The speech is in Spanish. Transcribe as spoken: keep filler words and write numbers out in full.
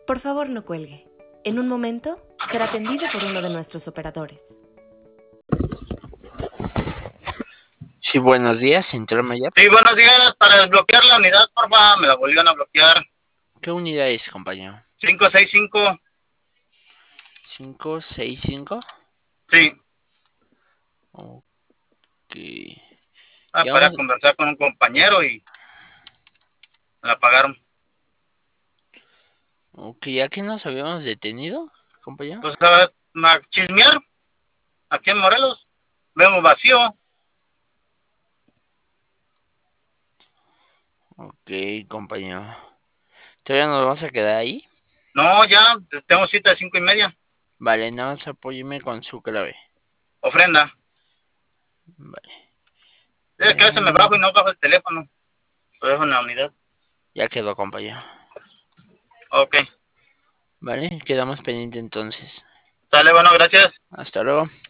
Por favor, no cuelgue. En un momento, será atendido por uno de nuestros operadores. Sí, buenos días, señor Mayer. Sí, buenos días. Para desbloquear la unidad, porfa, me la volvieron a bloquear. ¿Qué unidad es, compañero? cinco seis cinco. ¿cinco seis cinco? Sí. Ok. Ah, Ya para vamos... conversar con un compañero y me la pagaron. Ok, ¿ya que nos habíamos detenido, compañero? Pues a, a chismear. Aquí en Morelos. Vemos vacío. Ok, compañero. ¿Todavía nos vamos a quedar ahí? No, ya tengo cita de cinco y media. Vale, nada más apóyeme con su clave. Ofrenda. Vale. Es que a veces me bajo y no bajo el teléfono. Lo dejo en la unidad. Ya quedó, compañero. Ok. Vale, quedamos pendiente entonces. Sale, bueno, gracias. Hasta luego.